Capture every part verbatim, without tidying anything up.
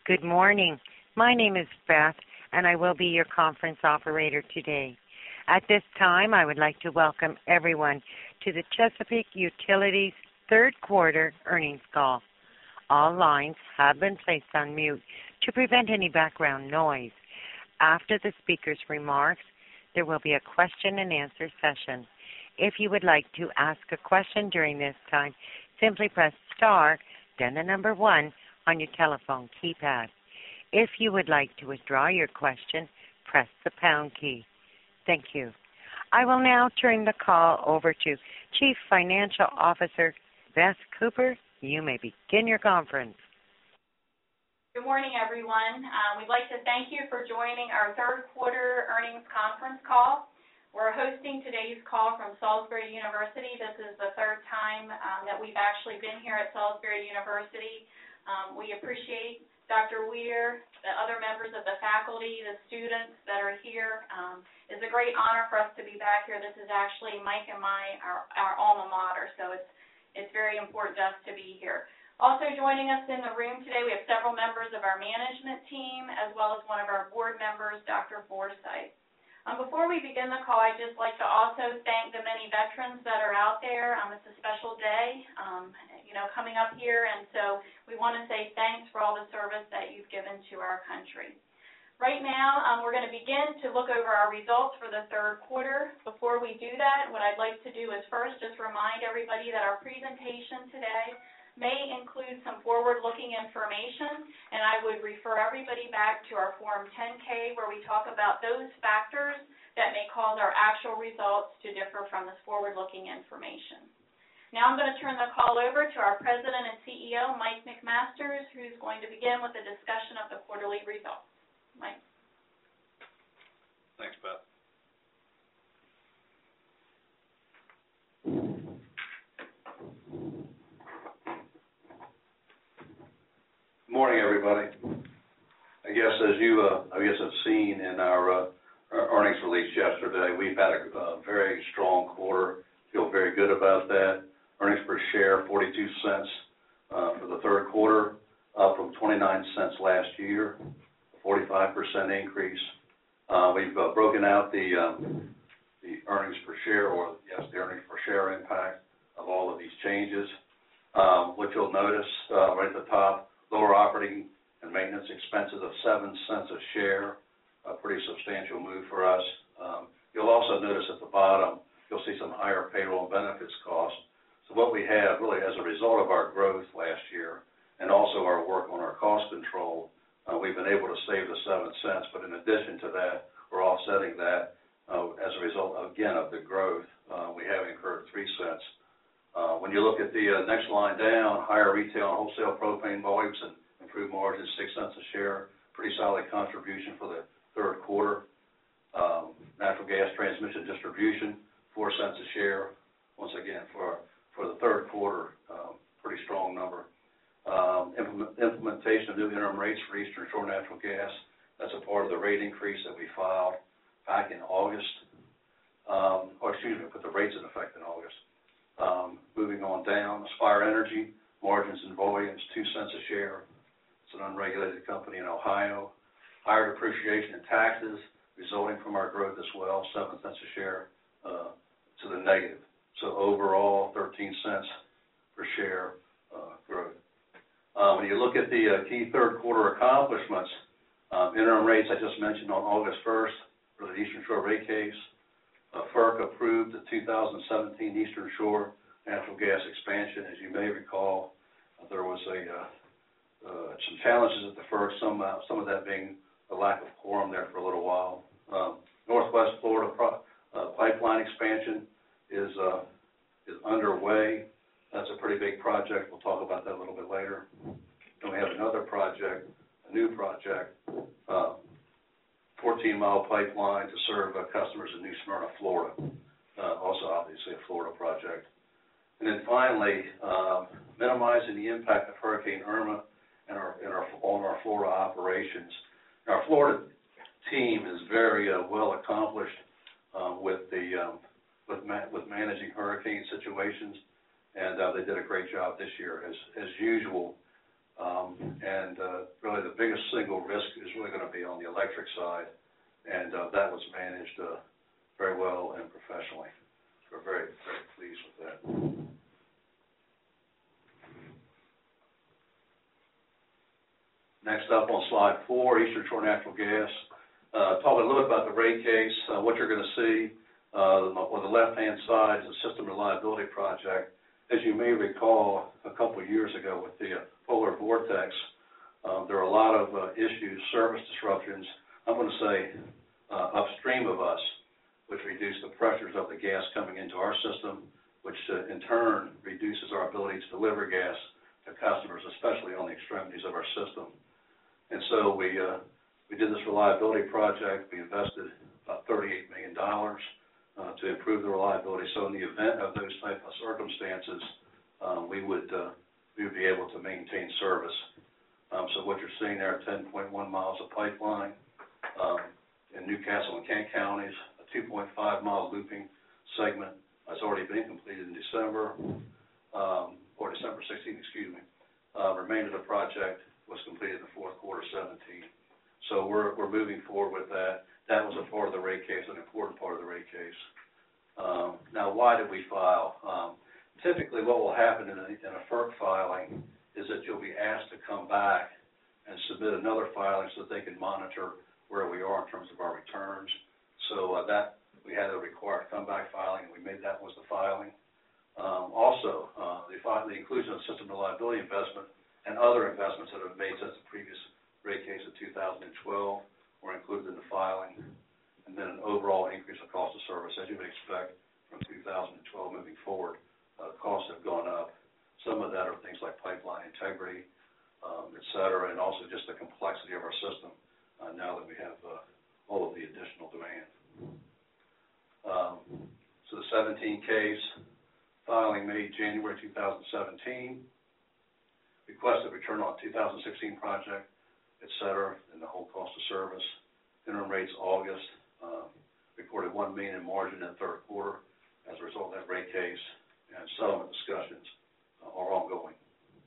Good morning. My name is Beth, and I will be your conference operator today. At this time, I would like to welcome everyone to the Chesapeake Utilities third quarter earnings call. All lines have been placed on mute to prevent any background noise. After the speaker's remarks, there will be a question and answer session. If you would like to ask a question during this time, simply press star, then the number one on your telephone keypad. If you would like to withdraw your question, press the pound key. Thank you. I will now turn the call over to Chief Financial Officer Beth Cooper. You may begin your conference. Good morning, everyone. Um, we'd like to thank you for joining our third quarter earnings conference call. We're hosting today's call from Salisbury University. This is the third time um, that we've actually been here at Salisbury University. Um, we appreciate Doctor Weir, the other members of the faculty, the students that are here. Um, it's a great honor for us to be back here. This is actually Mike and my, our, our alma mater, so it's, it's very important to us to be here. Also joining us in the room today, we have several members of our management team, as well as one of our board members, Doctor Forsythe. Um, before we begin the call, I'd just like to also thank the many veterans that are out there. Um, it's a special day, um, you know, coming up here, and so we want to say thanks for all the service that you've given to our country. Right now, um, we're going to begin to look over our results for the third quarter. Before we do that, what I'd like to do is first just remind everybody that our presentation today may include some forward-looking information, and I would refer everybody back to our Form ten K where we talk about those factors that may cause our actual results to differ from this forward-looking information. Now I'm going to turn the call over to our President and C E O, Mike McMasters, who's going to begin with a discussion of the quarterly results. Mike. Thanks, Beth. Good morning, everybody. I guess as you, uh, I guess, have seen in our, uh, our earnings release yesterday, we've had a, a very strong quarter. Feel very good about that. Earnings per share, forty-two cents uh, for the third quarter, up from twenty-nine cents last year, a forty-five percent increase. Uh, we've uh, broken out the um, the earnings per share, or yes, the earnings per share impact of all of these changes. Um, what you'll notice uh, right at the top, lower operating and maintenance expenses of seven cents a share, a pretty substantial move for us. Um, you'll also notice at the bottom, you'll see some higher payroll and benefits costs. So what we have really as a result of our growth last year and also our work on our cost control, uh, we've been able to save the seven cents. But in addition to that, we're offsetting that uh, as a result, again, of the growth. Uh, we have incurred three cents. Uh, when you look at the uh, next line down, higher retail and wholesale propane volumes and improved margins, six cents a share, pretty solid contribution for the third quarter. Um, natural gas transmission distribution, four cents a share, once again, for, for the third quarter, um, pretty strong number. Um, implement, implementation of new interim rates for Eastern Shore Natural Gas, that's a part of the rate increase that we filed back in August, um, or excuse me, put the rates in effect in August. Um, moving on down, Aspire Energy, margins and volumes, two cents a share. It's an unregulated company in Ohio. Higher depreciation and taxes resulting from our growth as well, seven cents a share uh, to the negative. So overall, thirteen cents per share uh, growth. Uh, when you look at the uh, key third quarter accomplishments, um, interim rates I just mentioned on August first for the Eastern Shore rate case. Uh, FERC approved the two thousand seventeen Eastern Shore natural gas expansion. As you may recall, uh, there was a uh, uh, some challenges at the FERC, some uh, some of that being the lack of quorum there for a little while. Um, Northwest Florida pro- uh, pipeline expansion is uh, is underway. That's a pretty big project. We'll talk about that a little bit later. Then we have another project, a new project. Uh, fourteen mile pipeline to serve uh, customers in New Smyrna, Florida. Uh, also, obviously, a Florida project. And then finally, um, minimizing the impact of Hurricane Irma and our, and our, on our Florida operations. Our Florida team is very uh, well accomplished uh, with the um, with ma- with managing hurricane situations, and uh, they did a great job this year. As as usual, Um, and uh, really the biggest single risk is really going to be on the electric side, and uh, that was managed uh, very well and professionally. We're very, very pleased with that. Next up on slide four, Eastern Shore Natural Gas. Uh, talking a little bit about the rate case, uh, what you're going to see uh, on the left-hand side is the System Reliability Project. As you may recall, a couple of years ago with the uh, polar vortex, uh, there are a lot of uh, issues, service disruptions, I'm going to say uh, upstream of us, which reduce the pressures of the gas coming into our system, which uh, in turn reduces our ability to deliver gas to customers, especially on the extremities of our system. And so we uh, we did this reliability project. We invested about thirty-eight million dollars uh, to improve the reliability. So in the event of those type of circumstances, um, we would uh, we would be able to maintain service. Um, so what you're seeing there are ten point one miles of pipeline um, in Newcastle and Kent counties, a two point five mile looping segment has already been completed in December, um, or December sixteenth, excuse me. Uh, remainder of the project was completed in the fourth quarter seventeen. So we're we're moving forward with that. That was a part of the rate case, an important part of the rate case. Um, now, why did we file? Um, typically, what will happen in a, in a FERC filing is that you'll be asked to come back and submit another filing so that they can monitor where we are in terms of our returns. So uh, that we had a required comeback filing, and we made that was the filing. Um, also, uh, the, the inclusion of system reliability investment and other investments that have been made since the previous rate case of two thousand twelve were included in the filing, and then an overall increase of cost of service. As you would expect from two thousand twelve moving forward, uh, costs have gone up. Some of that are things like pipeline integrity, um, et cetera, and also just the complexity of our system uh, now that we have uh, all of the additional demand. Um, so the seventeen case, filing made January two thousand seventeen, requested return on two thousand sixteen project, et cetera, and the whole cost of service. Interim rates August, um, recorded one million dollars in margin in the third quarter as a result of that rate case, and settlement discussions uh, are ongoing.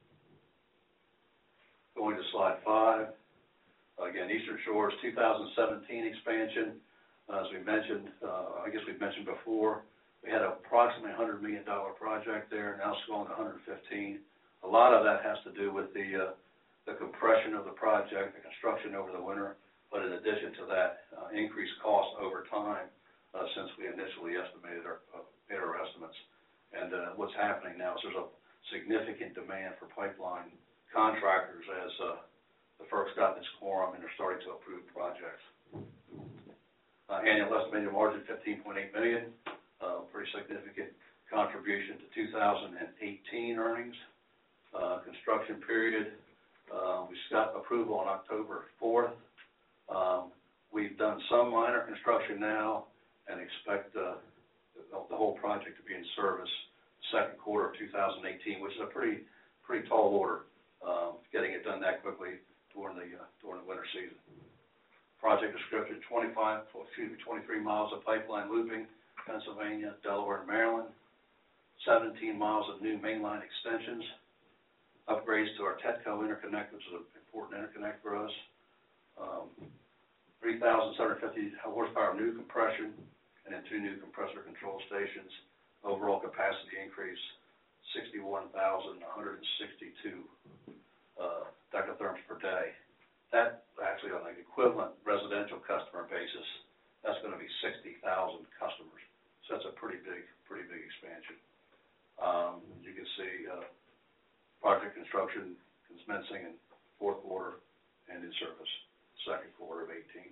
Going to slide five, again, Eastern Shore's two thousand seventeen expansion. Uh, as we mentioned, uh, I guess we've mentioned before, we had approximately one hundred million dollars project there, now it's going to one hundred fifteen. A lot of that has to do with the uh, the compression of the project, the construction over the winter, but in addition to that, uh, increased cost over time uh, since we initially estimated our, uh, made our estimates. And uh, what's happening now is there's a significant demand for pipeline contractors as uh, the FERC's gotten its quorum and they're starting to approve projects. Uh, annual estimated margin fifteen point eight million dollars, uh, pretty significant contribution to two thousand eighteen earnings. Uh, construction period, uh, we got approval on October fourth. Um, we've done some minor construction now and expect uh, the, the whole project to be in service second quarter of two thousand eighteen, which is a pretty pretty tall order, um, getting it done that quickly during the uh, during the winter season. Project description: twenty-five, excuse me, twenty-three miles of pipeline looping, Pennsylvania, Delaware, and Maryland. seventeen miles of new mainline extensions. Upgrades to our TETCO interconnect, which is an important interconnect for us. Um, three thousand seven hundred fifty horsepower new compression, and then two new compressor control stations. Overall capacity increase, sixty-one thousand one hundred sixty-two uh, decatherms per day. That actually on an equivalent residential customer basis, that's going to be sixty thousand customers. So that's a pretty big, pretty big expansion. Um, you can see uh, project construction commencing in fourth quarter and in service second quarter of eighteen.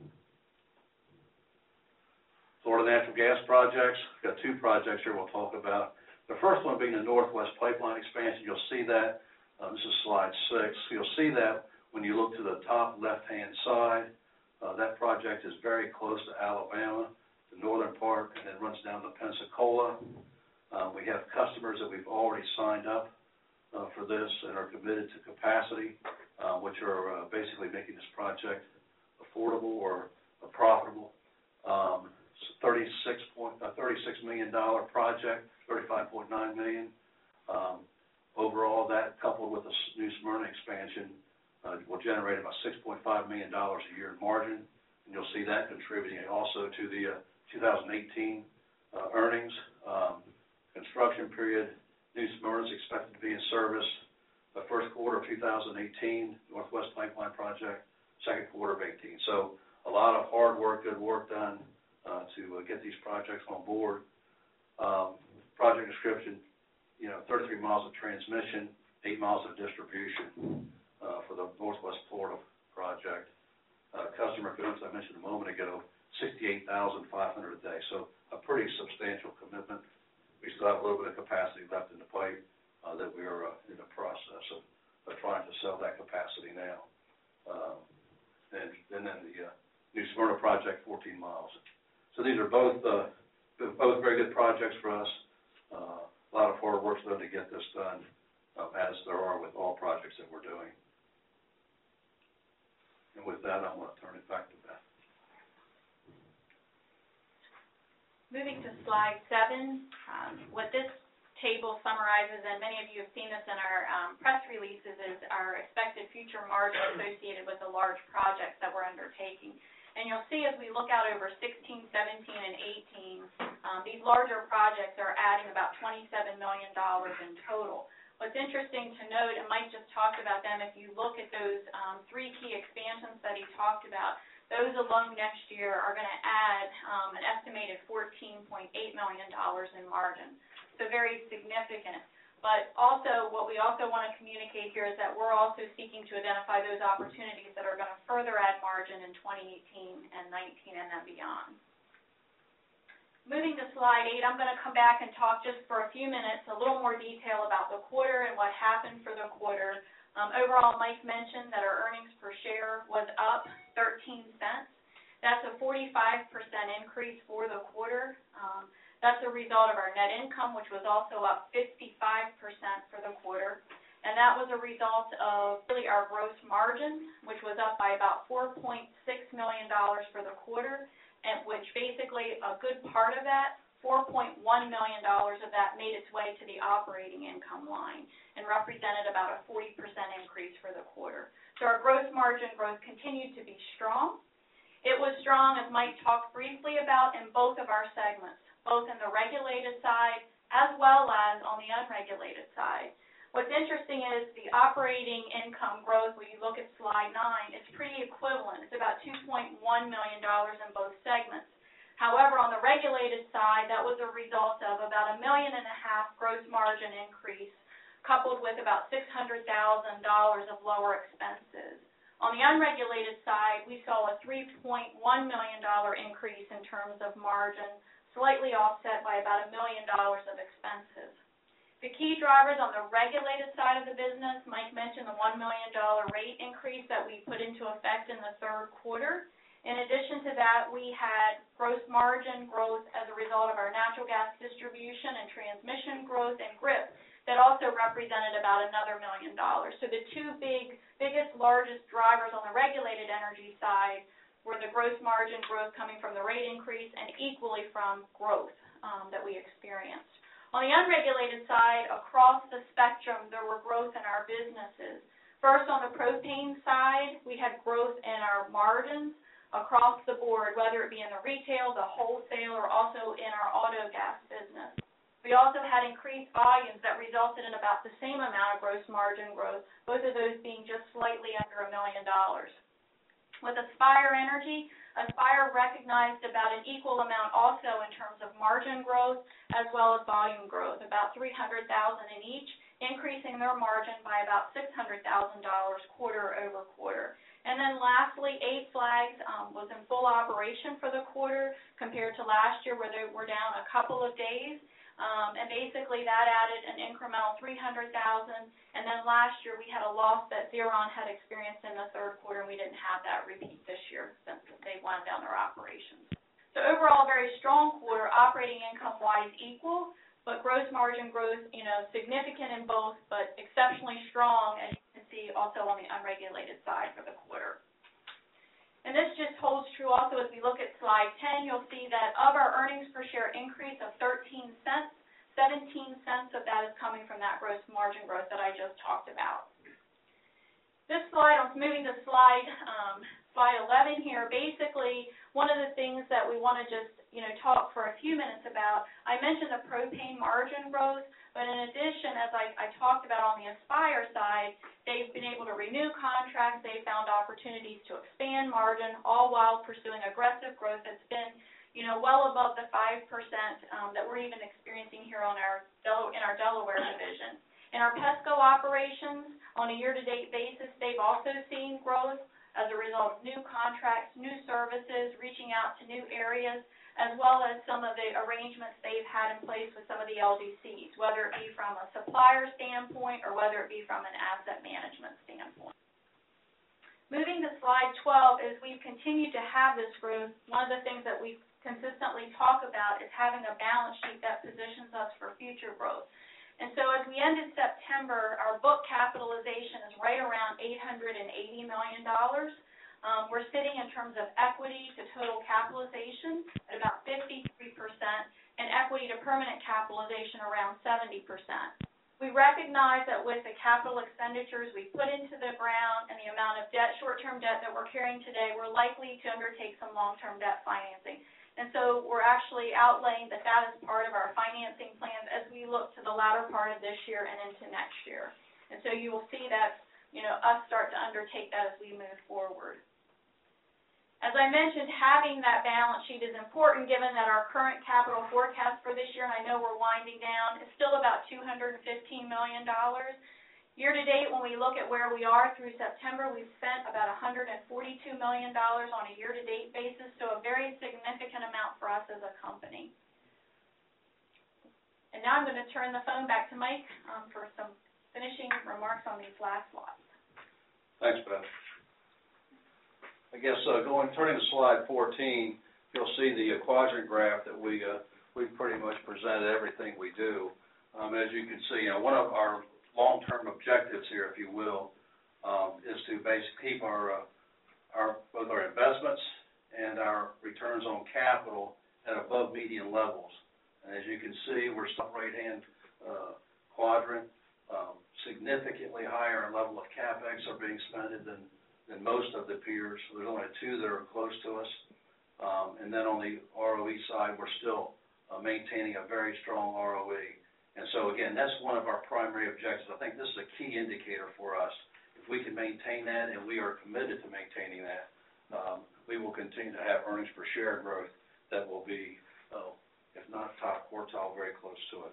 Florida natural gas projects. We've got two projects here we'll talk about. The first one being the Northwest Pipeline expansion. You'll see that. Um, this is slide six. You'll see that when you look to the top left-hand side. Uh, that project is very close to Alabama, the northern part, and then runs down to Pensacola. Uh, we have customers that we've already signed up Uh, for this and are committed to capacity, uh, which are uh, basically making this project affordable or uh, profitable. Um, it's a thirty-six million dollars project, thirty-five point nine million dollars. Um, Overall, that coupled with the new Smyrna expansion uh, will generate about six point five million dollars a year in margin, and you'll see that contributing also to the uh, two thousand eighteen uh, earnings. Um, construction period, new Smyrna is expected to be in service the first quarter of two thousand eighteen, Northwest Pipeline Project, second quarter of eighteen. So a lot of hard work, good work done uh, to uh, get these projects on board. Um, project description, you know, thirty-three miles of transmission, eight miles of distribution uh, for the Northwest Florida project. Uh, customer commitments, I mentioned a moment ago, sixty-eight thousand five hundred a day, so a pretty substantial commitment. We still have a little bit of capacity left in the pipe uh, that we are uh, in the process of, of trying to sell that capacity now. Um, and, and then the uh, new Smyrna project, fourteen miles. So these are both, uh, both very good projects for us. Uh, A lot of hard work's done to get this done, uh, as there are with all projects that we're doing. And with that, I want to turn it back to Beth. Moving to slide seven, um, what this table summarizes, and many of you have seen this in our um, press releases, is our expected future margin associated with the large projects that we're undertaking. And you'll see as we look out over sixteen, seventeen, and eighteen, um, these larger projects are adding about twenty-seven million dollars in total. What's interesting to note, and Mike just talked about them, if you look at those um, three key expansions that he talked about, those alone next year are going to add um, an estimated fourteen point eight million dollars in margin. So very significant. But also, what we also want to communicate here is that we're also seeking to identify those opportunities that are going to further add margin in twenty eighteen and nineteen and then beyond. Moving to slide eight, I'm going to come back and talk just for a few minutes, a little more detail about the quarter and what happened for the quarter. Um, overall, Mike mentioned that our earnings per share was up thirteen cents. That's a forty-five percent increase for the quarter. Um, That's a result of our net income, which was also up fifty-five percent for the quarter. And that was a result of really our gross margin, which was up by about four point six million dollars for the quarter, and which basically a good part of that, four point one million dollars of that made its way to the operating income line and represented about a forty percent increase for the quarter. So our gross margin growth continued to be strong. It was strong, as Mike talked briefly about, in both of our segments, both in the regulated side as well as on the unregulated side. What's interesting is the operating income growth, when you look at slide nine, it's pretty equivalent. It's about two point one million dollars in both segments. However, on the regulated side, that was a result of about a million and a half gross margin increase, coupled with about six hundred thousand dollars of lower expenses. On the unregulated side, we saw a three point one million dollars increase in terms of margin, slightly offset by about a million dollars of expenses. The key drivers on the regulated side of the business, Mike mentioned the one million dollars rate increase that we put into effect in the third quarter. In addition to that, we had gross margin growth as a result of our natural gas distribution and transmission growth and G R I P that also represented about another million dollars. So the two big, biggest, largest drivers on the regulated energy side were the gross margin growth coming from the rate increase and equally from growth um, that we experienced. On the unregulated side, across the spectrum, there were growth in our businesses. First, on the propane side, we had growth in our margins across the board, whether it be in the retail, the wholesale, or also in our auto gas business. We also had increased volumes that resulted in about the same amount of gross margin growth, both of those being just slightly under a million dollars. With Aspire Energy, Aspire recognized about an equal amount also in terms of margin growth as well as volume growth, about three hundred thousand dollars in each, increasing their margin by about six hundred thousand dollars quarter over quarter. And then lastly, Eight Flags um, was in full operation for the quarter compared to last year where they were down a couple of days. Um, and basically that added an incremental three hundred thousand dollars, and then last year we had a loss that Xeron had experienced in the third quarter, and we didn't have that repeat this year since they wound down their operations. So overall, very strong quarter, operating income-wise equal, but gross margin growth, you know, significant in both, but exceptionally strong, as you can see also on the unregulated side for the quarter. And this just holds true also as we look at slide ten. You'll see that of our earnings per share increase of thirteen cents, seventeen cents of that is coming from that gross margin growth that I just talked about. This slide, I'm moving to slide um, slide eleven here. Basically, one of the things that we want to just you know talk for a few minutes about, I mentioned the propane margin growth, but in addition, as I, I talked about on the Aspire side, they've been able to renew contracts. They found opportunities to expand margin, all while pursuing aggressive growth that's been you know, well above the five percent um, that we're even experiencing here on our Del in our Delaware division. In our Pesco operations, on a year-to-date basis, they've also seen growth as a result of new contracts, new services, reaching out to new areas, as well as some of the arrangements they've had in place with some of the L D Cs, whether it be from a supplier standpoint or whether it be from an asset management standpoint. Moving to slide twelve, as we've continued to have this growth, one of the things that we consistently talk about is having a balance sheet that positions us for future growth. And so as we ended September, our book capitalization is right around eight hundred eighty million dollars. Um, we're sitting in terms of equity to total capitalization at about fifty-three percent and equity to permanent capitalization around seventy percent. We recognize that with the capital expenditures we put into the ground and the amount of debt, short-term debt that we're carrying today, we're likely to undertake some long-term debt financing. And so we're actually outlaying that that is part of our financing plans as we look to the latter part of this year and into next year. And so you will see that, you know, us start to undertake that as we move forward. As I mentioned, having that balance sheet is important given that our current capital forecast for this year, and I know we're winding down, is still about two hundred fifteen million dollars. Year-to-date, when we look at where we are through September, we've spent about one hundred forty-two million dollars on a year-to-date basis, so a very significant amount for us as a company. And now I'm going to turn the phone back to Mike um, for some finishing remarks on these last slides. Thanks, Beth. I guess uh, going turning to slide fourteen, you'll see the uh, quadrant graph that we uh, we pretty much presented everything we do. Um, as you can see, you know, one of our long-term objectives here, if you will, um, is to basically keep our, uh, our both our investments and our returns on capital at above median levels. And as you can see, we're top right-hand uh, quadrant, um, significantly higher level of CapEx are being spent than than most of the peers. So there's only two that are close to us. Um, and then on the R O E side, we're still uh, maintaining a very strong R O E. And so, again, that's one of our primary objectives. I think this is a key indicator for us. If we can maintain that, and we are committed to maintaining that, um, we will continue to have earnings per share growth that will be, oh, if not top quartile, very close to it.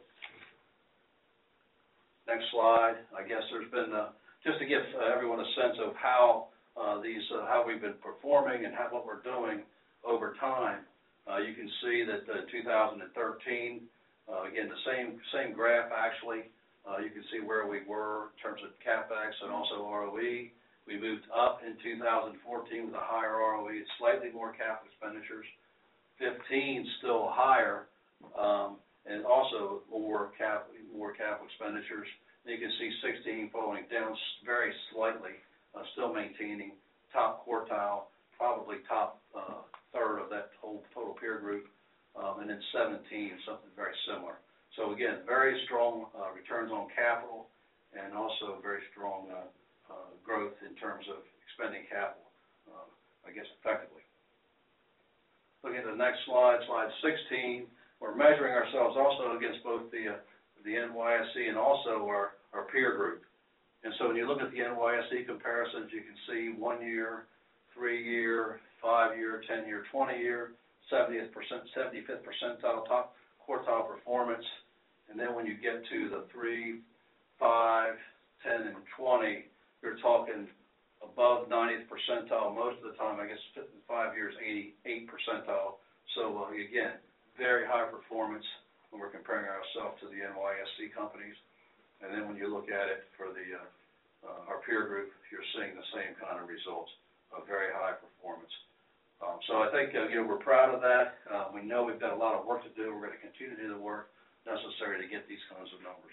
Next slide. I guess there's been, uh, just to give uh, everyone a sense of how uh, these, uh, how we've been performing and how, what we're doing over time. Uh, you can see that uh, two thousand thirteen, Uh, again, the same same graph, actually. Uh, you can see where we were in terms of CapEx and also R O E. We moved up in two thousand fourteen with a higher R O E, slightly more capital expenditures. fifteen still higher, um, and also more cap more capital expenditures. And you can see sixteen falling down very slightly, uh, still maintaining top quartile, probably top uh, third of that whole total peer group. Um, and then seventeen, something very similar. So again, very strong uh, returns on capital and also very strong uh, uh, growth in terms of expending capital, uh, I guess, effectively. Looking at the next slide, slide sixteen, we're measuring ourselves also against both the, uh, the N Y S E and also our, our peer group. And so when you look at the N Y S E comparisons, you can see one year, three year, five year, ten year, twenty year, seventieth percent, seventy-fifth percentile, top quartile performance, and then when you get to the three, five, ten, and twenty, you're talking above ninetieth percentile most of the time. I guess five years, eighty-eight percentile. So uh, again, very high performance when we're comparing ourselves to the N Y S E companies. And then when you look at it for the uh, uh, our peer group, you're seeing the same kind of results, a very high performance. Um, so I think, uh, you know, we're proud of that. Uh, we know we've got a lot of work to do. We're going to continue to do the work necessary to get these kinds of numbers.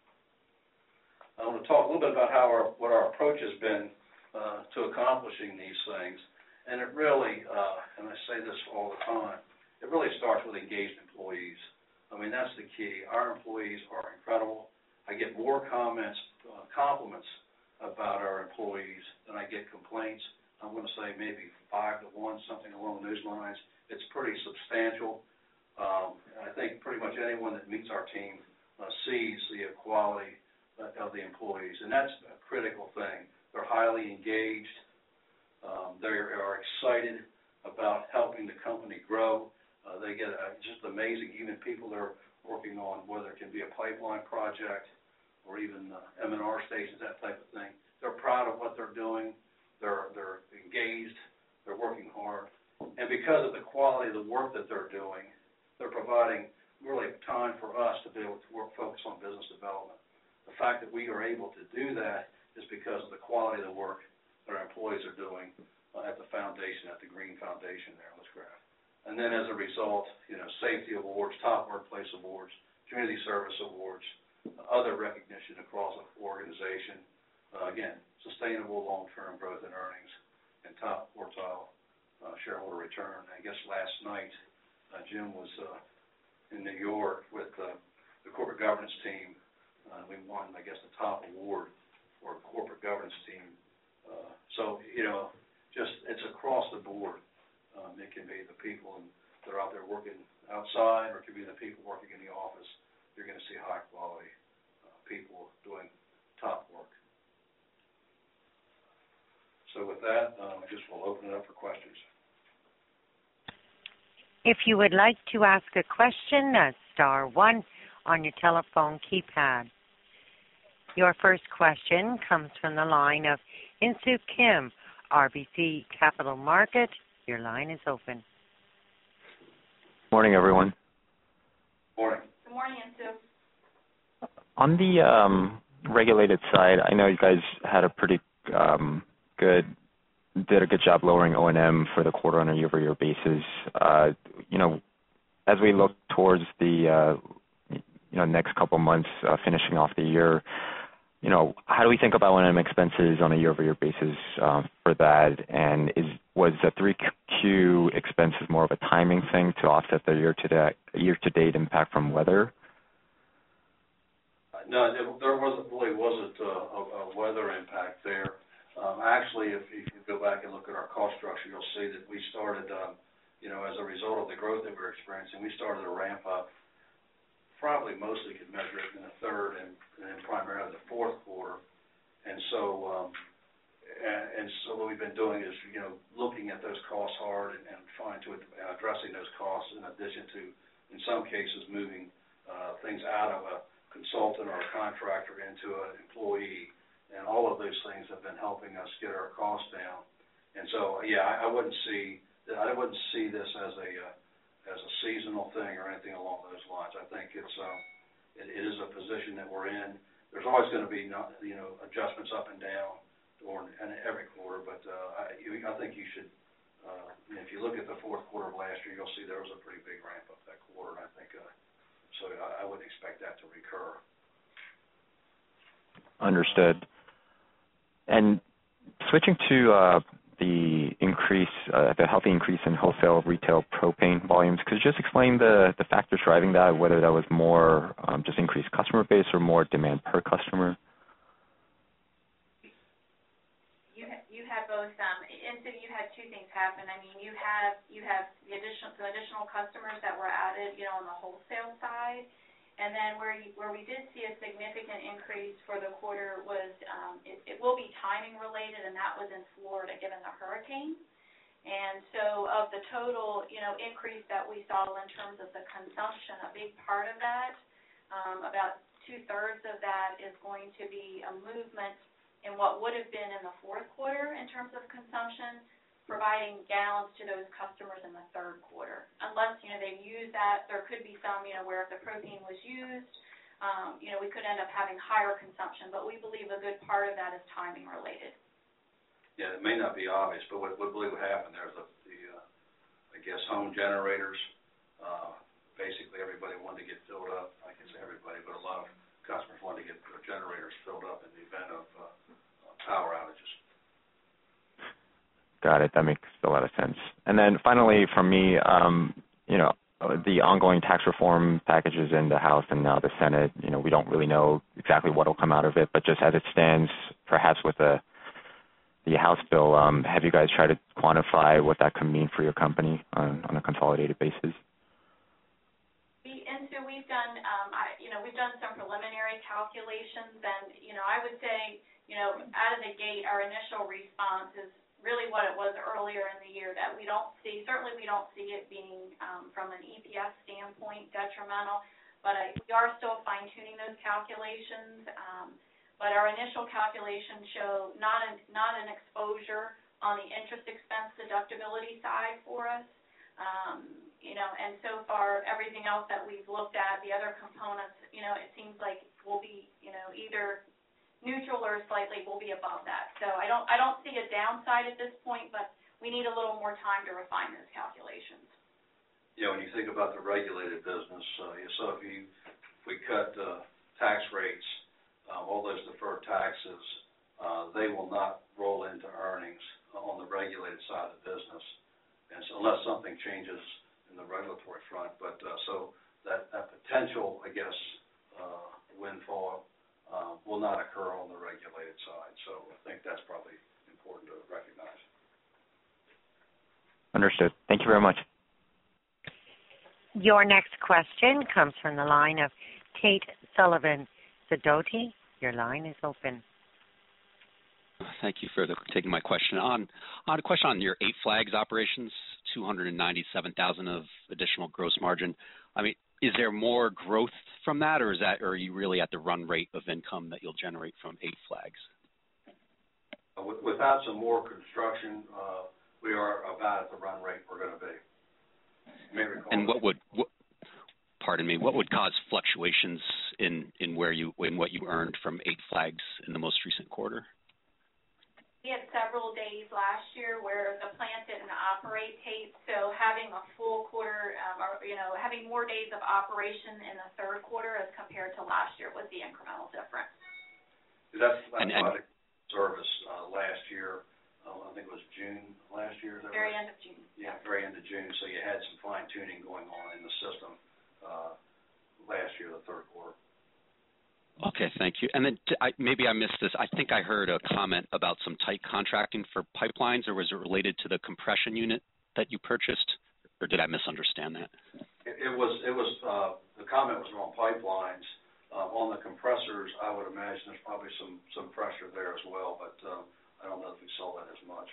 I want to talk a little bit about how our, what our approach has been uh, to accomplishing these things. And it really, uh, and I say this all the time, it really starts with engaged employees. I mean, that's the key. Our employees are incredible. I get more comments, uh, compliments about our employees than I get complaints. I'm going to say maybe five to one, something along those lines. It's pretty substantial. Um, I think pretty much anyone that meets our team uh, sees the quality uh, of the employees, and that's a critical thing. They're highly engaged. Um, they are excited about helping the company grow. Uh, they get uh, just amazing, even people that are working on whether it can be a pipeline project or even uh, M and R stations, that type of thing. They're proud of what they're doing. They're, they're engaged. They're working hard. And because of the quality of the work that they're doing, they're providing really time for us to be able to work, focus on business development. The fact that we are able to do that is because of the quality of the work that our employees are doing uh, at the foundation, at the Green Foundation there in Litchcraft. And then as a result, you know, safety awards, top workplace awards, community service awards, uh, other recognition across the organization. Uh, again, sustainable long-term growth in earnings and top quartile uh, shareholder return. I guess last night uh, Jim was uh, in New York with uh, the corporate governance team. Uh, we won, I guess, the top award for corporate governance team. Uh, so, you know, just it's across the board. Um, it can be the people that are out there working outside, or it can be the people working in the office. You're going to see high-quality uh, people doing top work. So with that, um, I just will open it up for questions. If you would like to ask a question, that's star one on your telephone keypad. Your first question comes from the line of Insoo Kim, R B C Capital Markets. Your line is open. Morning, everyone. Morning. Good morning, Insoo. On the um, regulated side, I know you guys had a pretty um, good, did a good job lowering O and M for the quarter on a year-over-year basis. Uh, you know, as we look towards the uh, you know next couple months, uh, finishing off the year, you know, how do we think about O and M expenses on a year-over-year basis uh, for that? And is was the three Q expenses more of a timing thing to offset the year-to-date year-to-date impact from weather? No, there wasn't really wasn't a, a weather impact there. Um, actually, if, if you go back and look at our cost structure, you'll see that we started, um, you know, as a result of the growth that we're experiencing, we started to ramp up. Probably mostly could measure it in the third and, and primarily the fourth quarter. And so, um, and, and so what we've been doing is, you know, looking at those costs hard and, and trying to uh, addressing those costs in addition to, in some cases, moving uh, things out of a consultant or a contractor into an employee. And all of those things have been helping us get our costs down. And so, yeah, I, I wouldn't see I wouldn't see this as a uh, as a seasonal thing or anything along those lines. I think it's um, it, it is a position that we're in. There's always going to be not, you know adjustments up and down during and every quarter, but uh, I, you, I think you should. Uh, if you look at the fourth quarter of last year, you'll see there was a pretty big ramp up that quarter, and I think uh, so. I, I wouldn't expect that to recur. Understood. And switching to uh, the increase, uh, the healthy increase in wholesale retail propane volumes, could you just explain the, the factors driving that, whether that was more um, just increased customer base or more demand per customer? You ha- you had both, um, and so you had two things happen. I mean, you have you have the additional some additional customers that were added, you know, on the wholesale side. And then where you, where we did see a significant increase for the quarter was, um, it, it will be timing related, and that was in Florida given the hurricane. And so of the total, you know, increase that we saw in terms of the consumption, a big part of that, um, about two-thirds of that is going to be a movement in what would have been in the fourth quarter in terms of consumption, providing gallons to those customers in the third quarter. Unless, you know, they use that, there could be some, you know, where if the propane was used, um, you know, we could end up having higher consumption, but we believe a good part of that is timing related. Yeah, it may not be obvious, but what we believe would happen there is the, the uh, I guess, home generators, uh, basically everybody wanted to get filled up. I can say everybody, but a lot of customers wanted to get their generators filled up in the event of uh, power outages. Got it. That makes a lot of sense. And then finally, from me, um, you know, the ongoing tax reform packages in the House and now the Senate, you know, we don't really know exactly what will come out of it, but just as it stands, perhaps with the the House bill, um, have you guys tried to quantify what that could mean for your company on, on a consolidated basis? We, and so we've done, um, I, you know, we've done some preliminary calculations, and, you know, I would say, you know, out of the gate, our initial response is really what it was earlier in the year, that we don't see, certainly we don't see it being, um, from an E P S standpoint, detrimental, but I, we are still fine-tuning those calculations. Um, but our initial calculations show not an, not an exposure on the interest expense deductibility side for us. Um, you know, and so far, everything else that we've looked at, the other components, you know, it seems like will be, you know, either neutral or slightly will be above that. So I don't, I don't see a downside at this point, but we need a little more time to refine those calculations. Yeah, when you think about the regulated business, uh, so if you, if we cut uh, tax rates, uh, all those deferred taxes, uh, they will not roll into earnings on the regulated side of the business, and so unless something changes in the regulatory front. But uh, so that, that potential, I guess, uh, windfall uh, will not occur on the regulated side. So I think that's probably important to recognize. Understood. Thank you very much. Your next question comes from the line of Tate Sullivan. Sidoti, your line is open. Thank you for the, taking my question. On, on a question on your Eight Flags operations, two hundred ninety-seven thousand dollars of additional gross margin. I mean, is there more growth from that, or is that, or are you really at the run rate of income that you'll generate from Eight Flags? Uh, with, without some more construction, uh, we are about at the run rate we're going to be. You may recall and what would, what, pardon me, what would cause fluctuations in, in where you, in what you earned from Eight Flags in the most recent quarter? We had several days last year where the plant didn't operate, Tate, so having a full quarter, um, or, you know, having more days of operation in the third quarter as compared to last year was the incremental difference. That's, that's and, and, why the service uh, last year, uh, I think it was June last year. Is that very right? end of June. Yeah, very end of June, so you had some fine-tuning going on in the system uh, last year, the third quarter. Okay, thank you. And then t- I, maybe I missed this. I think I heard a comment about some tight contracting for pipelines, or was it related to the compression unit that you purchased, or did I misunderstand that? It, it was, it was uh, the comment was on pipelines. Uh, on the compressors, I would imagine there's probably some, some pressure there as well, but uh, I don't know if we saw that as much.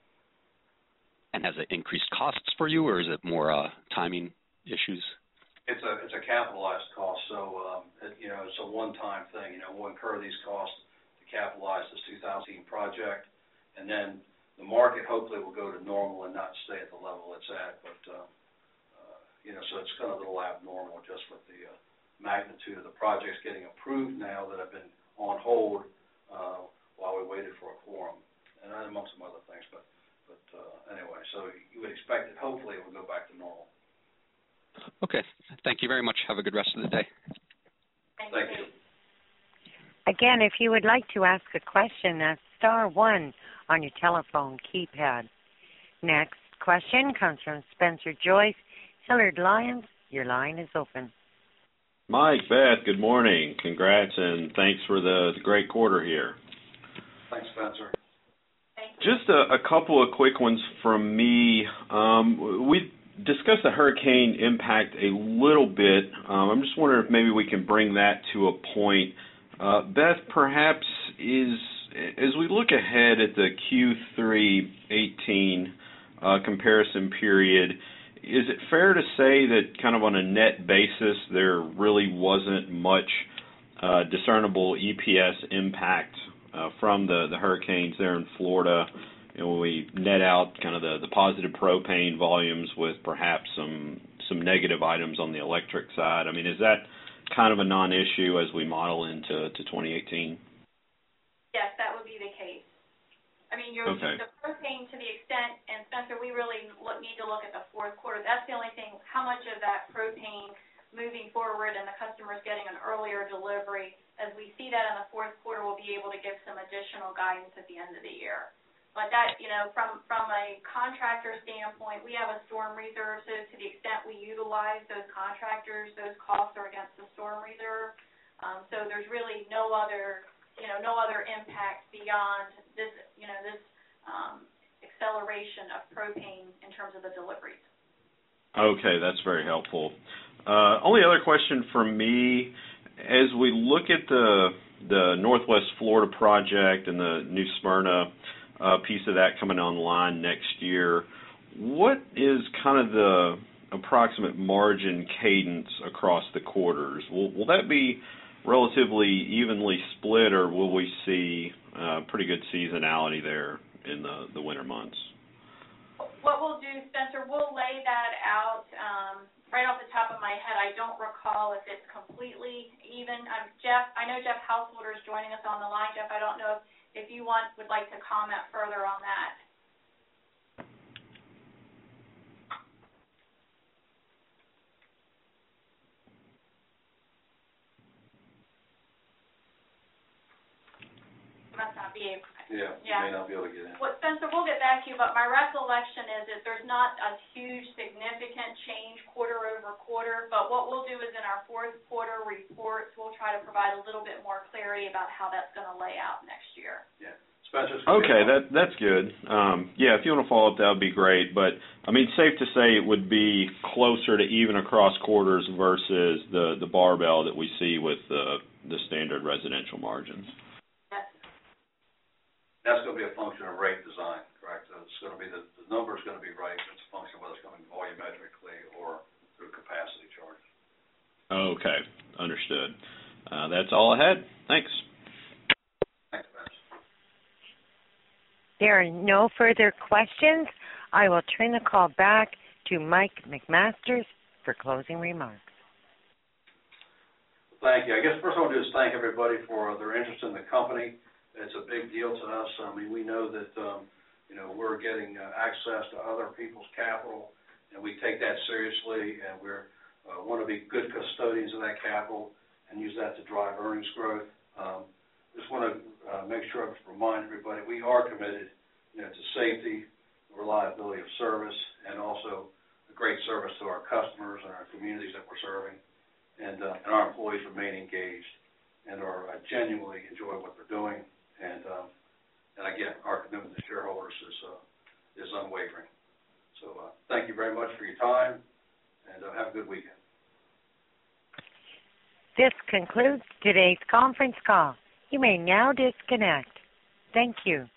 And has it increased costs for you, or is it more uh, timing issues? It's a it's a capitalized cost, so um, it, you know, it's a one-time thing. You know, we'll incur these costs to capitalize this two thousand project, and then the market hopefully will go to normal and not stay at the level it's at. But uh, uh, you know, so it's kind of a little abnormal just with the uh, magnitude of the projects getting approved now that have been on hold uh, while we waited for a quorum, and amongst some other things. But but uh, anyway, so you would expect that hopefully it will go back to normal. Okay. Thank you very much. Have a good rest of the day. Thank, Thank you. you. Again, if you would like to ask a question, that's star one on your telephone keypad. Next question comes from Spencer Joyce, Hillard Lyons. Your line is open. Mike, Beth, good morning. Congrats and thanks for the, the great quarter here. Thanks, Spencer. Thank you. Just a, a couple of quick ones from me. Um, we discussed the hurricane impact a little bit. Um, I'm just wondering if maybe we can bring that to a point. Uh, Beth, perhaps is as we look ahead at the Q three eighteen uh, comparison period, is it fair to say that kind of on a net basis there really wasn't much uh, discernible E P S impact uh, from the, the hurricanes there in Florida? You know, when we net out kind of the, the positive propane volumes with perhaps some some negative items on the electric side, I mean, is that kind of a non-issue as we model into to twenty eighteen? Yes, that would be the case. I mean, you're, Okay. the propane to the extent, and Spencer, we really look, need to look at the fourth quarter. That's the only thing, how much of that propane moving forward and the customers getting an earlier delivery. As we see that in the fourth quarter, we'll be able to give some additional guidance at the end of the year. But that, you know, from, from a contractor standpoint, we have a storm reserve, so to the extent we utilize those contractors, those costs are against the storm reserve. Um, so there's really no other, you know, no other impact beyond this, you know, this um, acceleration of propane in terms of the deliveries. Okay, that's very helpful. Uh, only other question from me, as we look at the the Northwest Florida project and the New Smyrna uh, piece of that coming online next year, what is kind of the approximate margin cadence across the quarters? Will, will that be relatively evenly split, or will we see uh, pretty good seasonality there in the, the winter months? What we'll do, Spencer, we'll lay that out um, right off the top of my head. I don't recall if it's completely even. Um, Jeff, I know Jeff Householder is joining us on the line. Jeff, I don't know if, if you want would like to comment further on that. Must not be able. Yeah, you Yeah. may not be able to get in. Well, Spencer, we'll get back to you, but my recollection is that there's not a huge significant change quarter over quarter, but what we'll do is in our fourth quarter reports, we'll try to provide a little bit more clarity about how that's going to lay out next year. Yeah. Spencer's Okay, that that's good. Um, yeah, if you want to follow up, that would be great. But, I mean, safe to say it would be closer to even across quarters versus the, the barbell that we see with the, the standard residential margins. That's going to be a function of rate design, correct? So it's going to be the, the number is going to be right. It's a function of whether it's coming volumetrically or through capacity charges. Okay, understood. Uh, that's all I had. Thanks. Thanks, Vince. There are no further questions. I will turn the call back to Mike McMasters for closing remarks. Thank you. I guess first I want to do is thank everybody for their interest in the company. It's a big deal to us. I mean, we know that, um, you know, we're getting uh, access to other people's capital, and we take that seriously, and we uh, want to be good custodians of that capital and use that to drive earnings growth. Um, just want to uh, make sure I remind everybody we are committed, you know, to safety, reliability of service, and also a great service to our customers and our communities that we're serving, and, uh, and our employees remain engaged and are uh, genuinely enjoy what they're doing. And um, and again, our commitment to shareholders is uh, is unwavering. So uh, thank you very much for your time, and uh, have a good weekend. This concludes today's conference call. You may now disconnect. Thank you.